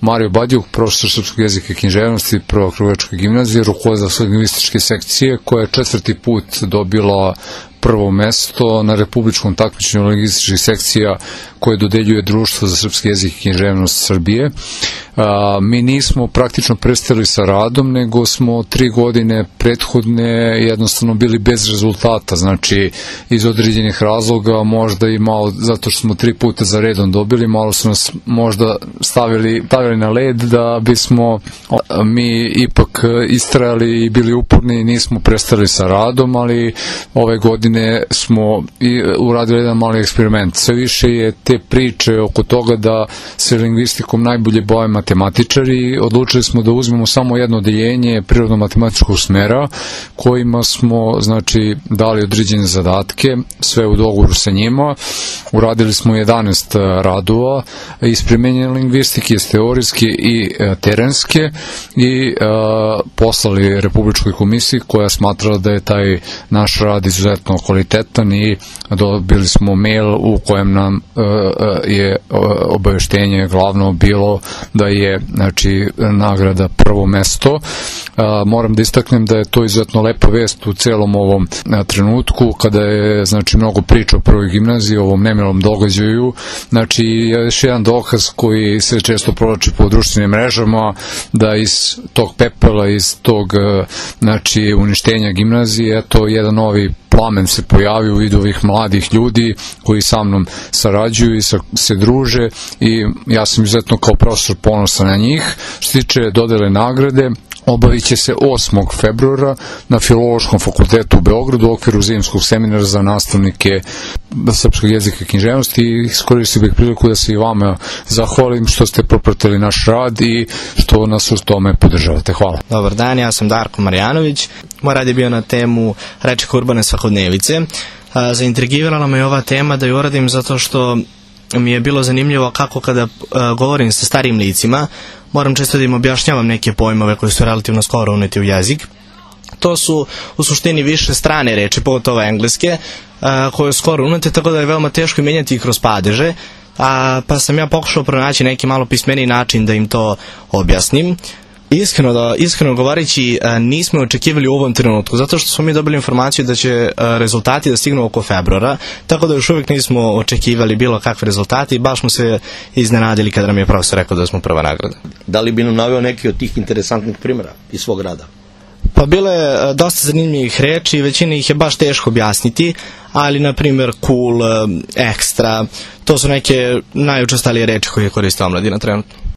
Mario Badjuk, profesor srpskog jezika i književnosti, Prva Kruševačka gimnazija, rukovodilac lingvističke sekcije, koja je 4. put dobila prvo mesto na republičkom takmičenju lingvističkih sekcija koje dodeljuje Društvo za srpski jezik i književnost Srbije. Mi nismo praktično prestali sa radom, nego smo 3 godine prethodne jednostavno bili bez rezultata, znači iz određenih razloga, možda i malo zato što smo 3 puta za redom dobili, malo su nas možda stavili na led da bismo mi ipak istrajali i bili uporni i nismo prestali sa radom, ali ove godine smo uradili jedan mali eksperiment. Sve više je te priče oko toga da se lingvistikom najbolje bave matematičari. Odlučili smo da uzmemo samo jedno odeljenje prirodno-matematičkog smera kojima smo, znači, dali određene zadatke, sve u dogovoru sa njima. Uradili smo 11 radova iz primenjene lingvistike, iz teorijske i terenske i poslali Republičkoj komisiji koja smatrala da je taj naš rad izuzetno kvalitetan i dobili smo mail u kojem nam je obaveštenje glavno bilo da je, znači, nagrada prvo mesto. Moram da istaknem da je to izuzetno lepa vest u celom ovom trenutku kada je, znači, mnogo priča o Prvoj gimnaziji, o ovom nemilom događaju. Znači, još jedan dokaz koji se često provlači po društvenim mrežama, da iz tog pepela, iz tog, znači, uništenja gimnazije, eto, jedan novi plamen se pojavio u vidu ovih mladih ljudi koji sa mnom sarađuju i se druže i ja sam izuzetno kao profesor ponosan na njih. Što se tiče dodele nagrade, obavit će se 8. februara na Filološkom fakultetu u Beogradu u okviru zimskog seminara za nastavnike srpskog jezika i književnosti i iskoristio bih priliku da se i vama zahvalim što ste propratili naš rad i što nas u tome podržavate. Hvala. Dobar dan, ja sam Darko Marjanović. Moj rad je bio na temu rečnika urbane svakodnevice. Zaintrigirala me ova tema da ju uradim zato što mi je bilo zanimljivo kako kada govorim sa starijim licima, moram često da im objašnjavam neke pojmove koji su relativno skoro uneti u jezik. To su u suštini više strane reči, pogotovo engleske, koje su skoro unete, tako da je veoma teško menjati ih kroz padeže, pa sam ja pokušao pronaći neki malo pismeniji način da im to objasnim. Iskreno govoreći, nismo očekivali u ovom trenutku, zato što smo mi dobili informaciju da će rezultati da stignu oko februara, tako da još uvijek nismo očekivali bilo kakve rezultate i baš smo se iznenadili kada nam je profesor rekao da smo prva nagrada. Da li bi nam naveo neki od tih interesantnih primjera iz svog rada? Pa bilo je dosta zanimljivih reči i većina ih je baš teško objasniti, ali na primjer cool, ekstra, to su neke najučestalije reči koje koriste omladina trenutno.